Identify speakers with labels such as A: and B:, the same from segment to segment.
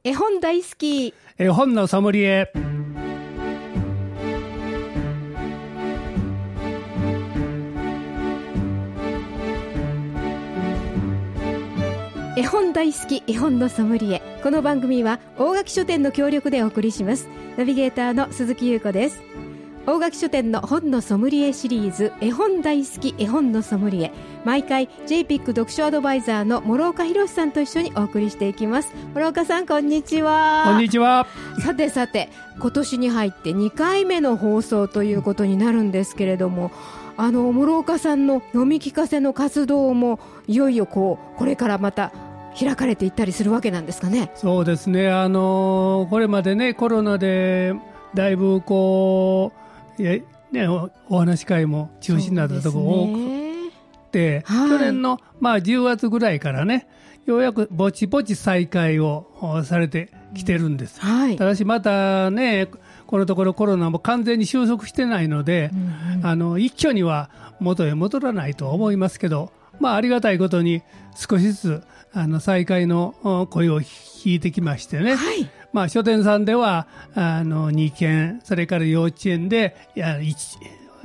A: 絵本大好き
B: 絵本のソムリエ。
A: 絵本大好き絵本のソムリエ。この番組は大垣書店の協力でお送りします。ナビゲーターの鈴木優子です。大垣書店の本のソムリエシリーズ、絵本大好き絵本のソムリエ、毎回 JPIC 読書アドバイザーの諸岡博さんと一緒にお送りしていきます。諸岡さん、こんにちは。
B: こんにちは。
A: さてさて、今年に入って2回目の放送ということになるんですけれども、諸岡さんの読み聞かせの活動もいよいよこれからまた開かれていったりするわけなんですかね。
B: そうですね、これまでね、コロナでだいぶお話し会も中止になったところ多くて、去年の、10月ぐらいからね、ようやくぼちぼち再開をされてきてるんです、ただしまたね、このところコロナも完全に収束してないので、一挙には元へ戻らないと思いますけど、ありがたいことに少しずつ再開の声を引いてきましてね、書店さんでは2件、それから幼稚園で1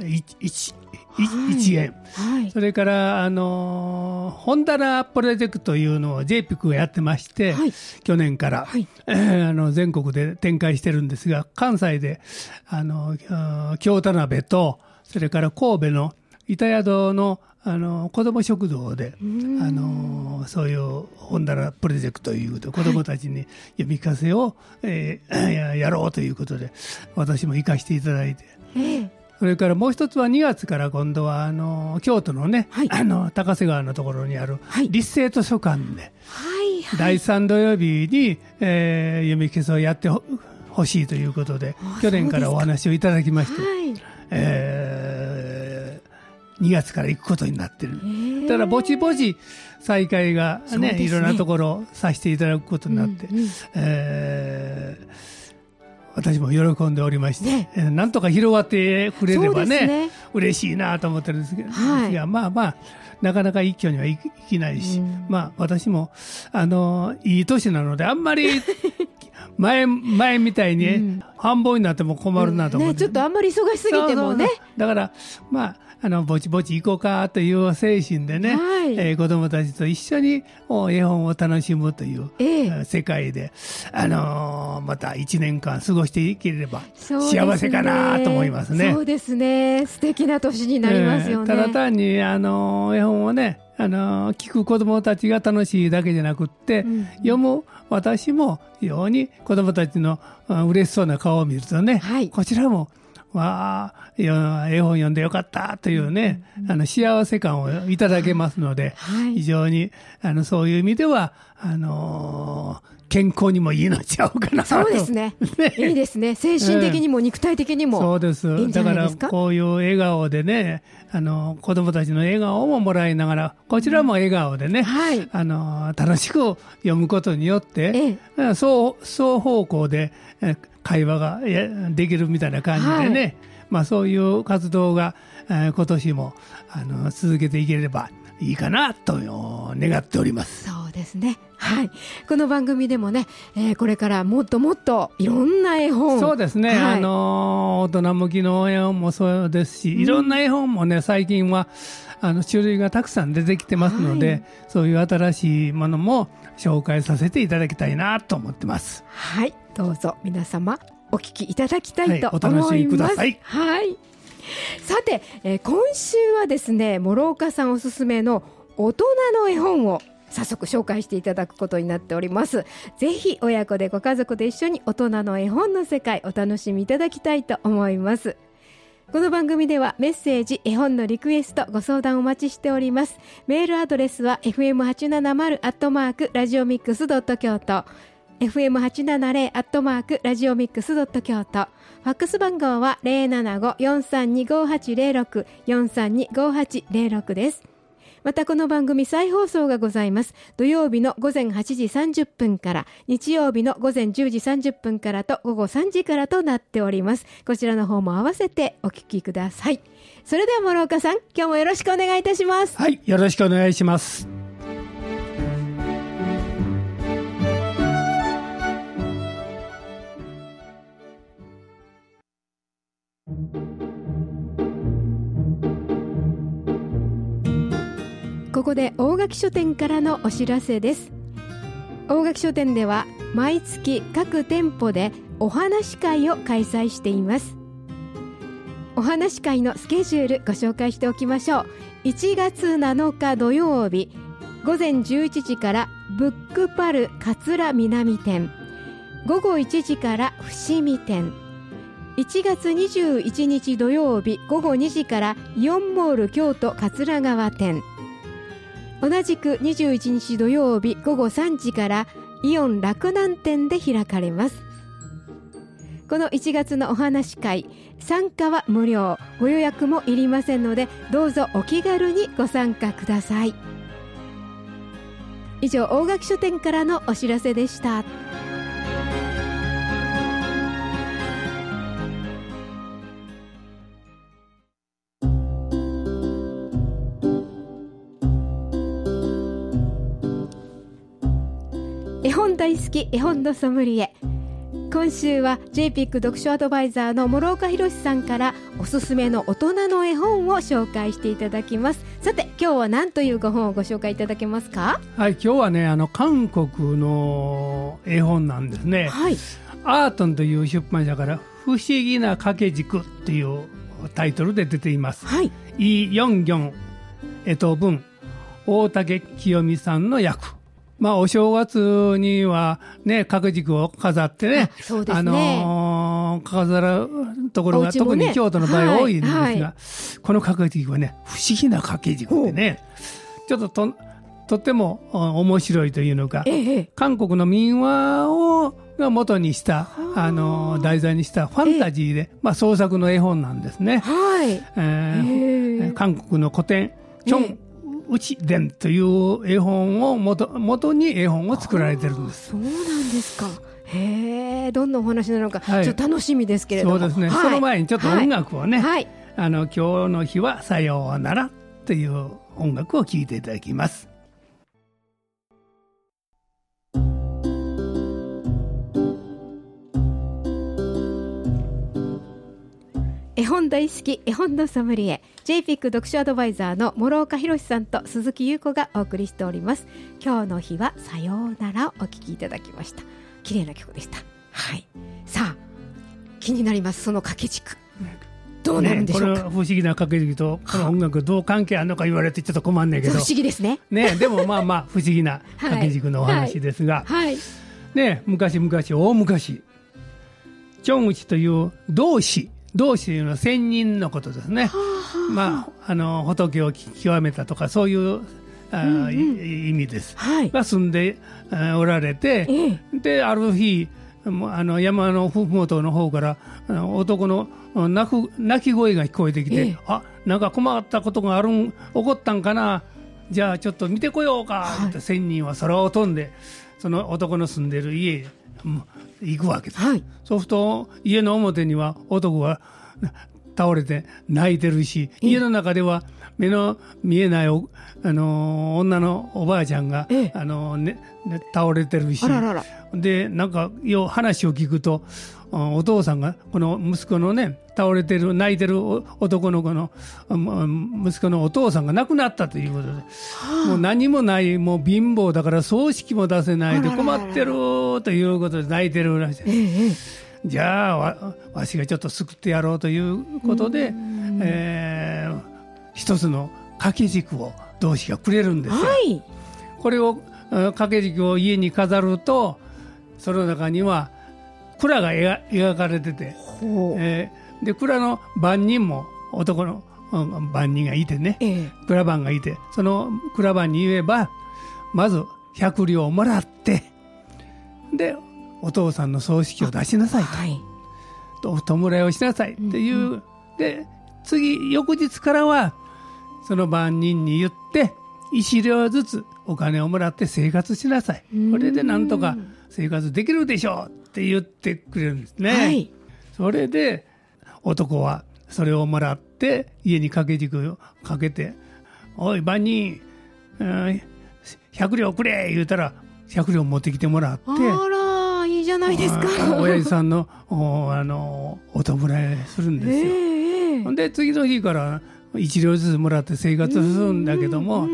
B: 円、それから本棚プロジェクトというのを JPIC がやってまして、去年から、全国で展開してるんですが、関西で京田辺と、それから神戸の板宿の子ども食堂でそういう本棚プロジェクトという子どもたちに読み聞かせを、やろうということで私も行かせていただいて、それからもう一つは2月から今度は京都のね、高瀬川のところにある立成図書館で、第3土曜日に、読み聞かせをやってほしいということで去年からお話をいただきまして、2月から行くことになってる。だからぼちぼち再開がね、いろんなところさせていただくことになって、私も喜んでおりまして、なんとか広がってくれればね、嬉しいなと思ってるんですけど、なかなか一挙にはいきないし、私もいい年なのであんまり前みたいに、繁忙になっても困るなと思って、
A: ちょっとあんまり忙しすぎてもね、
B: だからぼちぼち行こうかという精神でね、子どもたちと一緒に絵本を楽しむという、世界で、また1年間過ごしていければ幸せかなと思いますね。
A: そうですね、素敵な年になりますよね。
B: ただ単に絵本をね、聞く子どもたちが楽しいだけじゃなくって、読む私も非常に子どもたちの嬉しそうな顔を見るとね、こちらも絵本読んでよかったというね、幸せ感をいただけますので、非常にそういう意味では健康にもいいのちゃうかなと。
A: そうですねいいですね、精神的にも肉体的にも、
B: そうです。
A: いいんじゃないですか。
B: だからこういう笑顔でね、子どもたちの笑顔ももらいながら、こちらも笑顔でね、楽しく読むことによって、双方向で会話ができるみたいな感じでね、そういう活動が今年も続けていければいいかなと願っております。
A: そうですね、この番組でもね、これからもっともっといろんな絵本、
B: そうですね、大人向きの絵本もそうですし、いろんな絵本もね、最近は種類がたくさん出てきてますので、そういう新しいものも紹介させていただきたいなと思ってます。
A: どうぞ皆様お聞きいただきたいと思います。
B: お楽しみください。
A: さて、今週はですね、諸岡さんおすすめの大人の絵本を早速紹介していただくことになっております。ぜひ親子でご家族で一緒に大人の絵本の世界お楽しみいただきたいと思います。この番組ではメッセージ、絵本のリクエスト、ご相談お待ちしております。メールアドレスは fm870@radiomix.kyoto fm870@radiomix.kyoto、 ファックス番号は 075-432-5806 432-5806 です。またこの番組再放送がございます。土曜日の午前8時30分から、日曜日の午前10時30分からと午後3時からとなっております。こちらの方も合わせてお聞きください。それでは諸岡さん、今日もよろしくお願いいたします。
B: よろしくお願いします。
A: ここで大垣書店からのお知らせです。大垣書店では毎月各店舗でお話し会を開催しています。お話し会のスケジュールご紹介しておきましょう。1月7日土曜日午前11時からブックパル桂南店、午後1時から伏見店。1月21日土曜日午後2時からイオンモール京都桂川店。同じく21日土曜日午後3時からイオン洛南店で開かれます。この1月のお話し会、参加は無料、ご予約もいりませんので、どうぞお気軽にご参加ください。以上、大垣書店からのお知らせでした。絵本大好き絵本のソムリエ。今週は JPIC 読書アドバイザーの諸岡博さんからおすすめの大人の絵本を紹介していただきます。さて、今日は何というご本をご紹介いただけますか？
B: はい、今日はね、韓国の絵本なんですね。はい、アートンという出版社から不思議な掛け軸っていうタイトルで出ています。はい、イ・ヨンギョン、文、大竹清美さんの役。お正月にはね、掛け軸を飾ってね、
A: そうですね、
B: 飾るところが、ね、特に京都の場合多いんですが、はいはい、この掛け軸はね、不思議な掛け軸でね、ちょっととっても面白いというのか、韓国の民話が元にした、題材にしたファンタジーで、創作の絵本なんですね。はい、韓国の古典、チョン、内伝という絵本を元に絵本を作られてるんです。
A: そうなんですか。へえ、どんなお話なのか、はい、ちょっと楽しみですけれども。
B: そうですね、はい、その前にちょっと音楽をね、はい、今日の日はさようならという音楽を聴いていただきます。
A: 絵本大好き絵本のソムリエ JPIC 読書アドバイザーの諸岡博さんと鈴木優子がお送りしております。今日の日はさようならをお聴きいただきました。綺麗な曲でした。はい、さあ気になります、その掛け軸どうなるんでしょうか。
B: これは不思議な掛け軸とこの音楽どう関係あるのか言われてちょっと困んねんけど、
A: 不思議ですね。
B: でも不思議な掛け軸のお話ですが、はいはい、昔々大昔、チョンウチという同志というのは仙人のことですね。仏を極めたとかそういう意味です。はい、が住んでおられて、である日山のふもとの方から男の泣き声が聞こえてきて、なんか困ったことが起こったんかな、じゃあちょっと見てこようかって仙人は空を飛んでその男の住んでる家へ行くわけです。はい、そうすると家の表には男が倒れて泣いてるし、家の中では目の見えない女のおばあちゃんが、倒れてるし、でなんか話を聞くとお父さんがこの息子のね倒れてる泣いてる男の子の息子のお父さんが亡くなったということで、もう何もない、もう貧乏だから葬式も出せないで困ってるということで泣いてるらしい。じゃあわしがちょっと救ってやろうということで、一つの掛け軸を同志がくれるんですよ。はい、これを掛け軸を家に飾るとその中には蔵が描かれてて、で蔵の番人も男の番人がいてね、蔵番がいて、その蔵番に言えばまず100両もらって、でお父さんの葬式を出しなさいと、弔いをしなさいっていう、で翌日からはその番人に言って1両ずつお金をもらって生活しなさい、これでなんとか生活できるでしょうって言ってくれるんですね。はい、それで男はそれをもらって家に掛け軸をかけて、おい番人、100両くれ言うたら100両持ってきてもらって、
A: あらいいじゃないですか。
B: 親父さんのお弔いするんですよ。で次の日から1両ずつもらって生活するんだけども、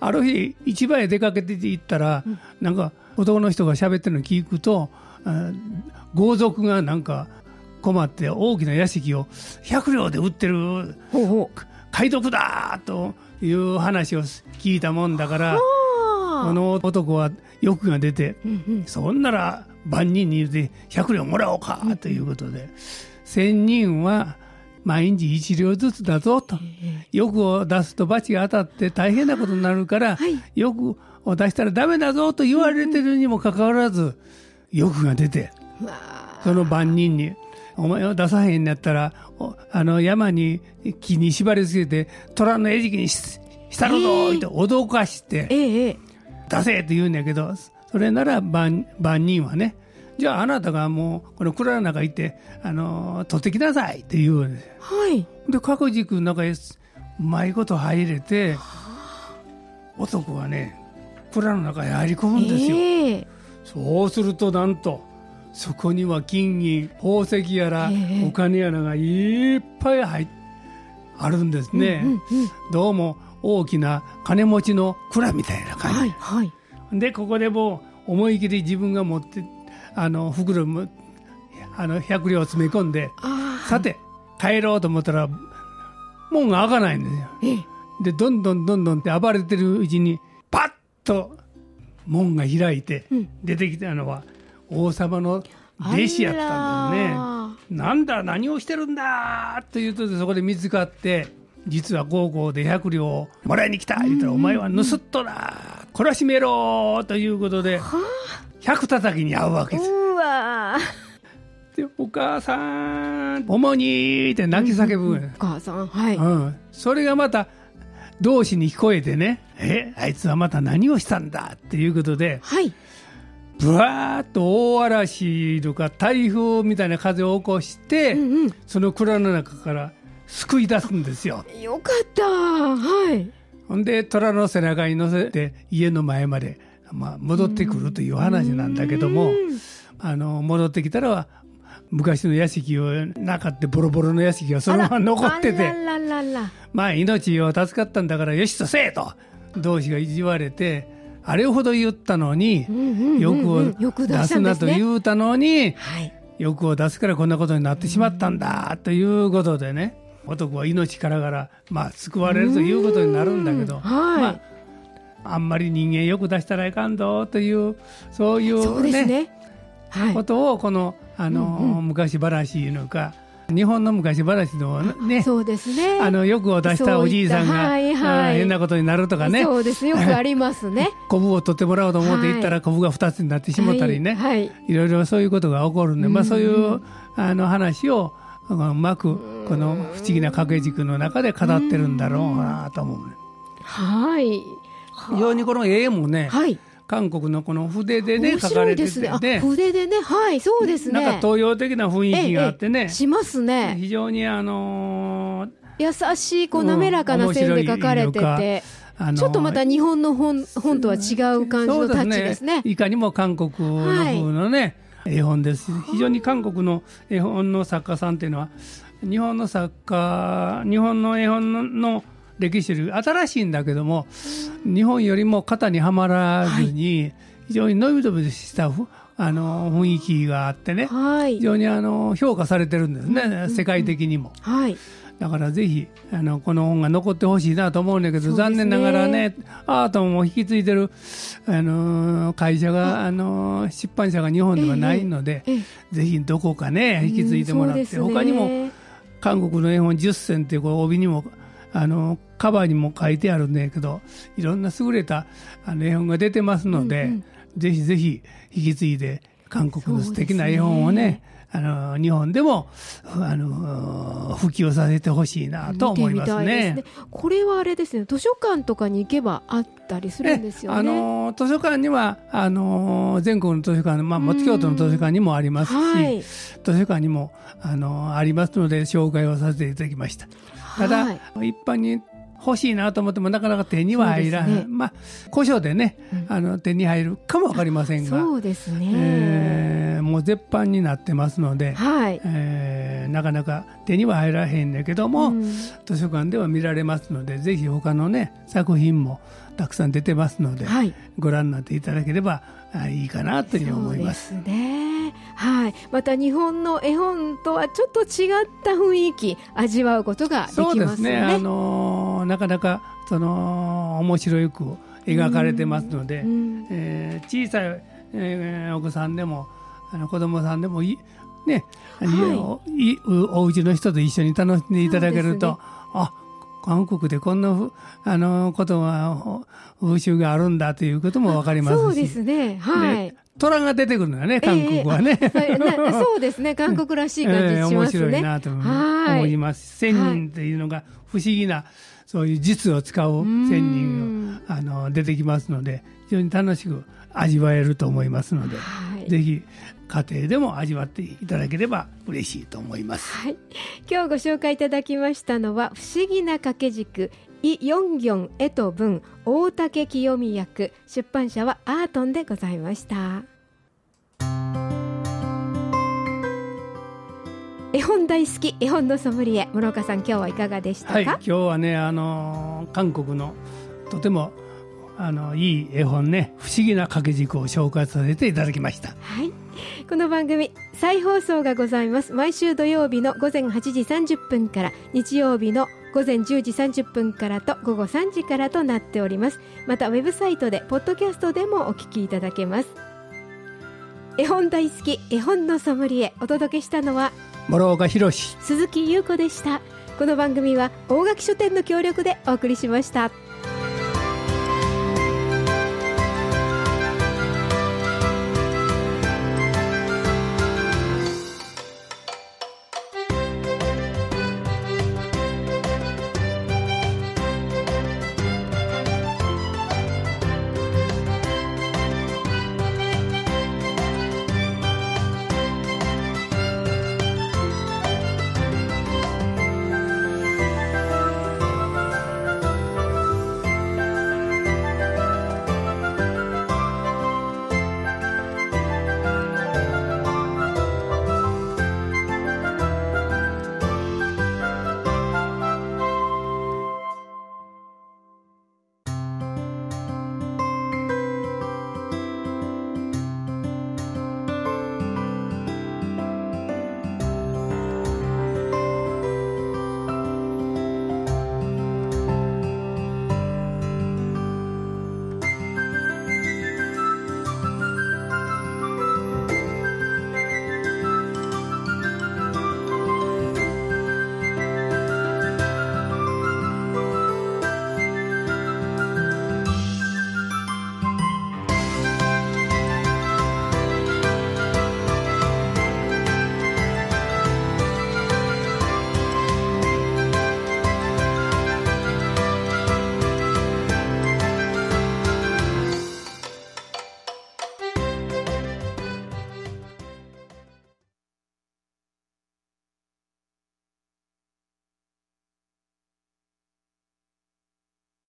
B: ある日市場へ出かけて行ったら、なんか男の人が喋ってるの聞くと、豪族がなんか困って大きな屋敷を100両で売ってる、買い得だという話を聞いたもんだから、この男は欲が出て、そんなら万人に言うて100両もらおうかということで、1000人は毎日1両ずつだぞと、欲を出すと罰が当たって大変なことになるから、欲を出したらダメだぞと言われてるにもかかわらず欲が出て、その万人にお前を出さへんやったら山に木に餌付けて虎の餌食にしたるぞと脅かして出せと言うんやけど、それなら万人はね、じゃああなたがもうこの蔵の中行って取ってきなさいって言うんですよ。で各軸の中へうまいこと入れて、男はね蔵の中へ入り込むんですよ。そうするとなんとそこには金銀宝石やらお金やらがいっぱいあるんですね。どうも大きな金持ちの蔵みたいな感じ、でここでもう思い切り自分が持って袋も100両詰め込んで、さて帰ろうと思ったら門が開かないんですよ。でどんどんって暴れてるうちにパッと門が開いて、出てきたのは王様の弟子やったんですね。なんだ何をしてるんだというとそこで見つかって、実は高校で100両をもらいに来た言ったら、お前は盗っ人だ懲らしめろということで100叩きに遭うわけです。でお母さん主にって泣き叫ぶ、
A: お母さん、
B: それがまた同志に聞こえてね、あいつはまた何をしたんだっていうことで、ぶわーっと大嵐とか台風みたいな風を起こして、その蔵の中から救い出すんですよ。
A: よかった。
B: ほんで虎の背中に乗せて家の前まで、戻ってくるという話なんだけども、戻ってきたら昔の屋敷をなかってボロボロの屋敷がそのまま残ってて、命を助かったんだからよしとせえと同志が言われて、あれほど言ったのに、欲を出すなと言うたのに、欲を出すからこんなことになってしまったんだということでね、男は命からがら、救われるということになるんだけど、あんまり人間欲出したらいかんぞというそういうねことをこの昔話いうのか、日本の昔話のね、
A: そうですね、
B: 欲を出したおじいさんが変なことになるとかね、
A: そうです、よくありますね。
B: コブを取ってもらおうと思って行ったらコブが2つになってしまったりね、いろいろそういうことが起こるんで、そういう話をうまくこの不思議な掛け軸の中で語ってるんだろうなと思う。非常にこの絵もね、韓国のこの筆でね描かれてて、
A: 筆でね、そうですね、
B: なんか東洋的な雰囲気があってね、
A: しますね。
B: 非常に
A: 優しい滑らかな線で描かれてて、ちょっとまた日本の本とは違う感じのタッチですね。
B: いかにも韓国の風のね、絵本です。非常に韓国の絵本の作家さんっていうのは日本の絵本の歴史より新しいんだけども、日本よりも型にはまらずに非常にのびのびした雰囲気があってね、非常に評価されてるんですね、世界的にも。だからぜひこの本が残ってほしいなと思うんだけど、残念ながらね、アートも引き継いでる会社が出版社が日本ではないので、ぜひどこかね引き継いでもらって、他にも韓国の絵本10選っていう帯にもカバーにも書いてあるんだけど、いろんな優れた絵本が出てますので、ぜひぜひ引き継いで韓国の素敵な絵本をね、日本でも普及させてほしいなと思いますね。
A: これはあれですね、図書館とかに行けばあったりするんですよね。
B: 図書館には全国の図書館、松京都の図書館にもありますし、図書館にもありますので紹介をさせていただきました。ただ、一般に欲しいなと思ってもなかなか手には入らない、ね、まあ古書でね、手に入るかも分かりませんが、
A: そうですね、
B: もう絶版になってますので、
A: はい、
B: なかなか手には入らへんねんけども、図書館では見られますので、ぜひ他のね作品もたくさん出てますので、はい、ご覧になっていただければいいかなというふうに思います。
A: そうですね、はい、また日本の絵本とはちょっと違った雰囲気味わうことができますね。
B: そうですね、なかなか面白く描かれてますので、小さい、お子さんでも子供さんでもね、はい、お家の人と一緒に楽しんでいただけると、ね、あ、韓国でこんなことが風習があるんだということも分かりますし、
A: そうですね、はい、
B: 虎が出てくるのよね、韓国はね、
A: そうですね、韓国らしい感じしますね、
B: 面白いなと思います。仙人というのが不思議なそういう術を使う仙人が出てきますので、非常に楽しく味わえると思いますので、はい、ぜひ家庭でも味わっていただければ嬉しいと思います、
A: はい、今日ご紹介いただきましたのは不思議な掛け軸イ・ヨンギョン絵と文、大竹清美役、出版社はアートンでございました。絵本大好き、絵本のソムリエ、諸岡さん、今日はいかがでしたか？
B: はい、今日はね、韓国のとてもいい絵本ね、不思議な掛け軸を紹介させていただきました。
A: はい、この番組再放送がございます。毎週土曜日の午前8時30分から日曜日の午前10時30分からと午後3時からとなっております。またウェブサイトでポッドキャストでもお聞きいただけます。絵本大好き、絵本のソムリエ、お届けしたのは
B: 諸岡弘、
A: 鈴木優子でした。この番組は大垣書店の協力でお送りしました。